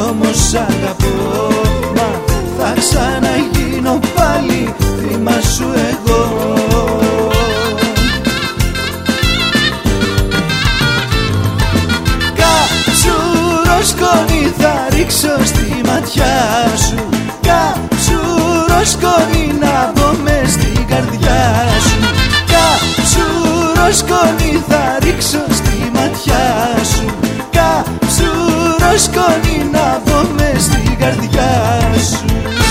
όμως αγαπώ. Μα θα ξαναγίνω πάλι θύμα σου εγώ. Καψούρο σκόνη θα ρίξω στη ματιά σου. Καψούρο σκόνη να μπω μες στην καρδιά σου. Καψούρο σκόνη θα ρίξω στη ματιά σου. Καψούρο σκόνη να μπω μες στην καρδιά σου.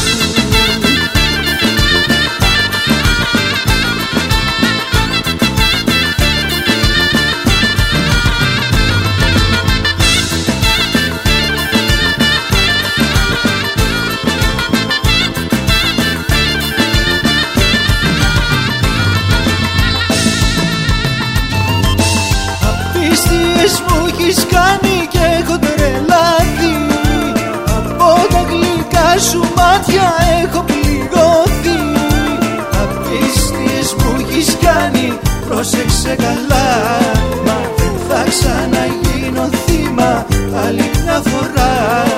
Απίστιες μου έχεις κάνει και έχω τρελαθεί. Από τα γλυκά σου μάτια έχω πληγωθεί. Απίστιες μου έχεις κάνει, πρόσεξε καλά. Μα δεν θα ξαναγίνω θύμα άλλη μια φορά.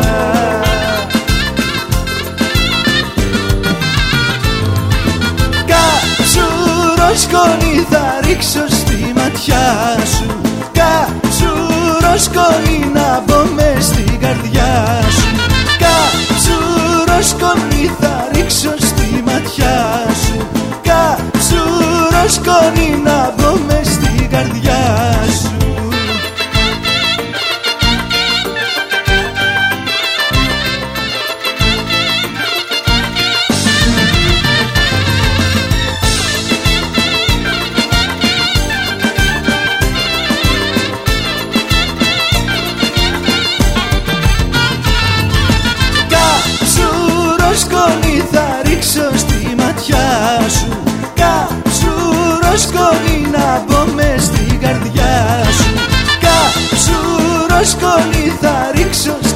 Καψούρο σκόνη θα ρίξω στη ματιά σου. Καψούρο σκόνη να μπω μες στην καρδιά σου. Καψούρο σκόνη θα ρίξω στη ματιά σου. Καψούρο σκόνη να μπω μες στην καρδιά σου. Καψούρο σκόνη θα ρίξω στη ματιά σου. Καψούρο σκόνη να μπω μες στην καρδιά σου. Καψούρο σκόνη θα ρίξω